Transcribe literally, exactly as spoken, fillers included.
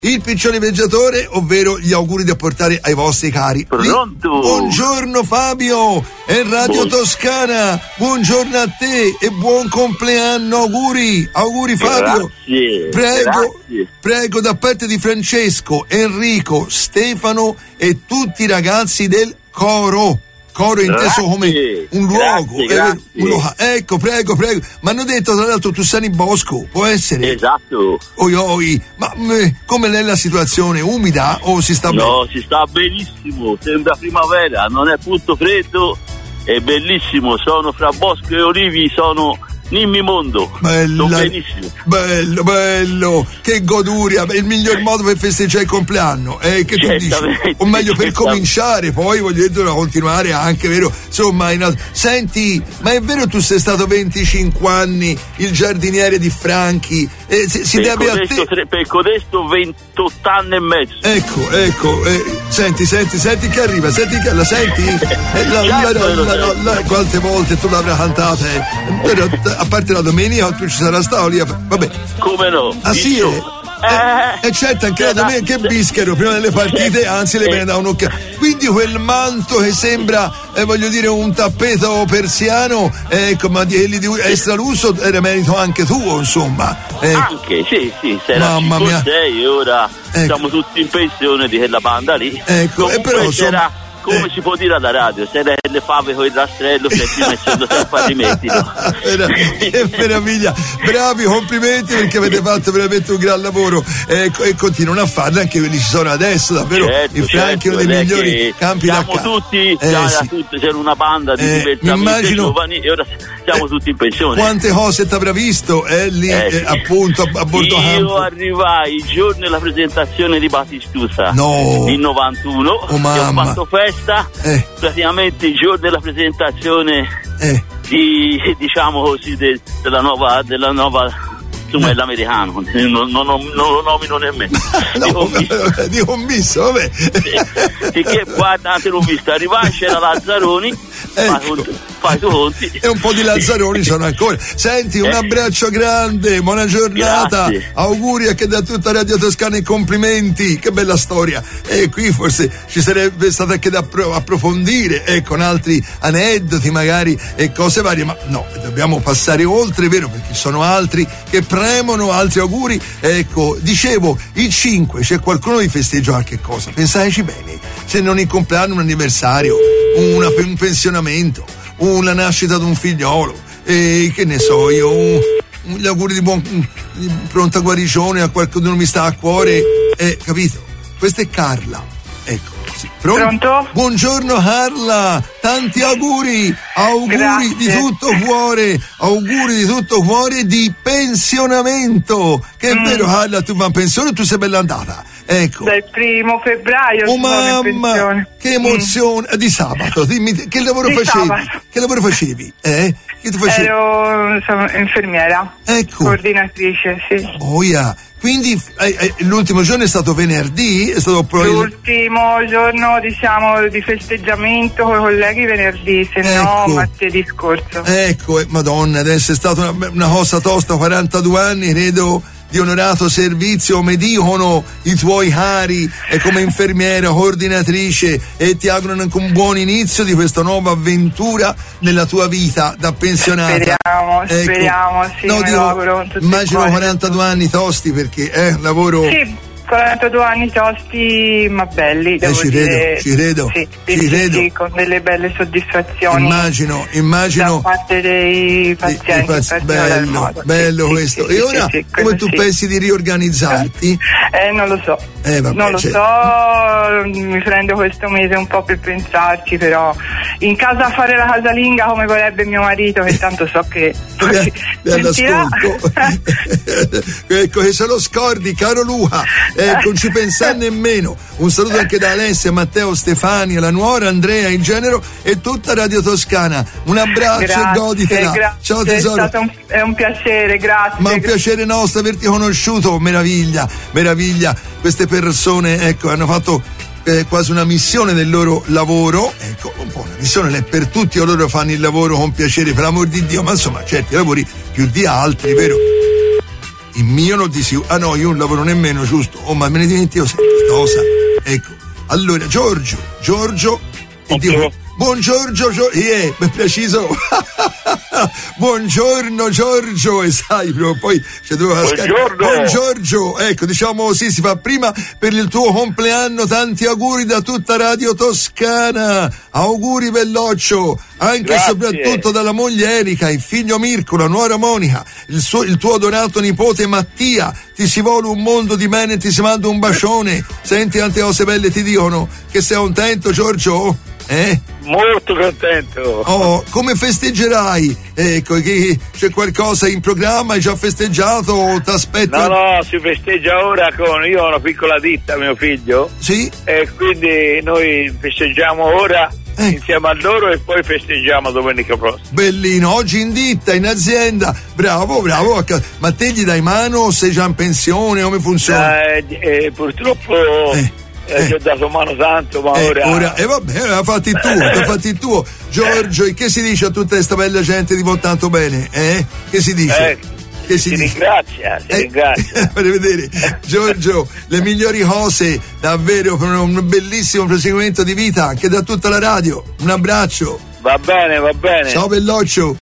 Il piccione viaggiatore, ovvero gli auguri da portare ai vostri cari. Pronto? Buongiorno Fabio, è Radio Buon... Toscana, buongiorno a te e buon compleanno, auguri, auguri Fabio. Grazie. Prego, Grazie. prego da parte di Francesco, Enrico, Stefano e tutti i ragazzi del coro. Coro inteso come un luogo, grazie, grazie. Un luogo. Ecco, prego, prego. Mi hanno detto tra l'altro tu sei in bosco, può essere? Esatto. Oi oi, ma mh, come è la situazione? Umida o si sta bene? No, si sta benissimo, sembra primavera, non è punto freddo, è bellissimo, sono fra bosco e olivi, sono Nimmi mondo. Bella, sto benissimo. Bello, bello, che goduria, il miglior modo per festeggiare il compleanno, eh, che tu dici? O meglio per cominciare, poi voglio dire continuare anche, vero? Insomma, in... senti, ma è vero tu sei stato venticinque anni il giardiniere di Franchi? Eh, si, si per deve codesto, a te... tre, per codesto ventotto anni e mezzo. Ecco, ecco, eh, senti, senti, senti che arriva, senti che la senti? Eh, la, la, la, la, la, la, quante volte tu l'avrai cantata, eh? Però, a parte la domenica tu ci sarà stato lì a... vabbè. Come no? Ah sì, eh? E eh, eh, certo, anche la domenica che bischero prima delle partite, anzi le viene da un'occhiata. Quindi quel manto che sembra, eh, voglio dire, un tappeto persiano, ecco, ma di quelli di extra lusso era merito anche tuo, insomma. Eh. Anche, sì, sì, sei Mamma la mia. sei, ora ecco. Siamo tutti in pensione di quella banda lì. Ecco, e però insomma... Come eh. si può dire alla radio? Se le, le fave con il rastrello, se ti mettendo sempre a rimettilo. Che meraviglia, bravi, complimenti perché avete fatto veramente un gran lavoro, eh, e continuano a farlo anche quelli che ci sono adesso, davvero. Certo, il Franchi è uno dei migliori campi da siamo tutti, eh, già, sì. tutti, c'era una banda di eh, diversamente giovani e ora siamo eh, tutti in pensione. Quante cose ti avrà visto eh, lì eh, sì. eh, appunto a, a bordo io campo. arrivai il giorno della presentazione di Batistuta, no. in novantuno, oh, mamma. ho fatto festa, eh. praticamente il giorno della presentazione eh. di, diciamo così, de, della nuova della nuova insomma è l'americano, non, non, non, non lo nomino nemmeno. No, di commisso, vabbè. Sì, che guarda, te l'ho visto arrivare, c'era Lazzaroni, ecco. fai tu conti. E un po' di Lazzaroni sono ancora. Senti, un abbraccio grande, buona giornata, grazie. Auguri anche da tutta Radio Toscana e complimenti, che bella storia. E qui forse ci sarebbe stato anche da approfondire, eh, con altri aneddoti magari e cose varie, ma no, dobbiamo passare oltre, vero? Perché sono altri che premono, altri auguri. Ecco, dicevo, il cinque c'è qualcuno di festeggia qualche cosa, pensateci bene, se non il compleanno, un anniversario, una, un pensionamento, una nascita di un figliolo, e che ne so io, un, un, gli auguri di buon di pronta guarigione a qualcuno mi sta a cuore, eh, capito? Questa è Carla, ecco. Sì. Pronto? Pronto? Buongiorno Carla, tanti auguri, auguri Grazie. di tutto cuore, auguri di tutto cuore di pensionamento, che è mm. vero Carla, tu vai in pensione, tu sei bella andata, ecco. Dal primo febbraio oh sono in mamma, pensione. che emozione, mm. di sabato, dimmi, che lavoro di facevi? Sabato. Che lavoro facevi? Eh? Che tu facevi? Ero sono infermiera, ecco. coordinatrice, sì. Oh yeah. Quindi eh, eh, l'ultimo giorno è stato venerdì? È stato proprio... L'ultimo giorno, diciamo, di festeggiamento con i colleghi venerdì, se ecco. no martedì scorso. Ecco, eh, madonna, adesso è stata una, una cosa tosta, quarantadue anni, credo, di onorato servizio, come dicono i tuoi cari, e come infermiera, coordinatrice, e ti augurano anche un buon inizio di questa nuova avventura nella tua vita da pensionata. Speriamo, ecco. speriamo, sì, no, me dico, lo auguro. immagino quarantadue anni tosti, perché eh, lavoro... Sì. quarantadue anni tosti ma belli, devo eh, ci dire. credo, ci credo, sì, ci sì, credo. Sì, con delle belle soddisfazioni. Immagino, immagino. Da parte dei pazienti. I, i pazi- bello, modo. bello sì, questo. Sì, e sì, ora, sì, come tu sì. pensi di riorganizzarti? Eh, non lo so. Eh, vabbè, non lo cioè... so, mi prendo questo mese un po' per pensarci, però in casa a fare la casalinga come vorrebbe mio marito, che tanto so che sentirà. Ecco, che se lo scordi, caro Luca, ecco, non ci pensare nemmeno. Un saluto anche da Alessia, Matteo, Stefania, la nuora, Andrea, in genero, e tutta Radio Toscana. Un abbraccio, grazie, e goditela. Grazie, ciao tesoro. È stato un, è un piacere, grazie. Ma un piacere nostro averti conosciuto, meraviglia, meraviglia. Queste persone, ecco, hanno fatto eh, quasi una missione del loro lavoro, ecco, un po' una missione è per tutti, o loro fanno il lavoro con piacere, per l'amor di Dio, ma insomma certi lavori più di altri, vero? il mio non di sicuro. Ah no, io non lavoro nemmeno, giusto? Oh, ma me ne dimentico sempre cosa. Ecco. Allora, Giorgio, Giorgio, e dico, buongiorno, Giorgio, yeah, ben preciso. Buongiorno Giorgio, e sai, però poi ci dovevo Buongiorno. Buongiorno, ecco, diciamo sì, si fa prima per il tuo compleanno, tanti auguri da tutta Radio Toscana. Auguri Belloccio, anche e soprattutto dalla moglie Erika, il figlio Mirko, la nuora Monica, il, suo, il tuo adorato nipote Mattia. Ti si vuole un mondo di bene, ti si manda un bacione. Senti, tante cose belle ti dicono che sei contento, Giorgio? Eh? Molto contento. Oh, come festeggerai? Ecco, che c'è qualcosa in programma? Hai già festeggiato o ti aspetti? No, no, si festeggia ora con, io ho una piccola ditta, mio figlio. Sì. E quindi noi festeggiamo ora eh. insieme a loro e poi festeggiamo domenica prossima. Bellino, oggi in ditta, in azienda. Bravo, bravo. Ma te gli dai mano o sei già in pensione? Come funziona? Eh, eh, purtroppo... Eh. Eh, ci ho dato mano tanto, ma eh, ora... ora e eh, vabbè, ha fatto il tuo, ha fatto il tuo. Giorgio, e che si dice a tutta questa bella gente di Voltanto Bene? Eh? Che si dice? Eh, che si, si dice? ringrazia, si eh, ringrazia. Per vedere, Giorgio, le migliori cose, davvero, per un bellissimo proseguimento di vita, anche da tutta la radio. Un abbraccio. Va bene, va bene. Ciao Belloccio.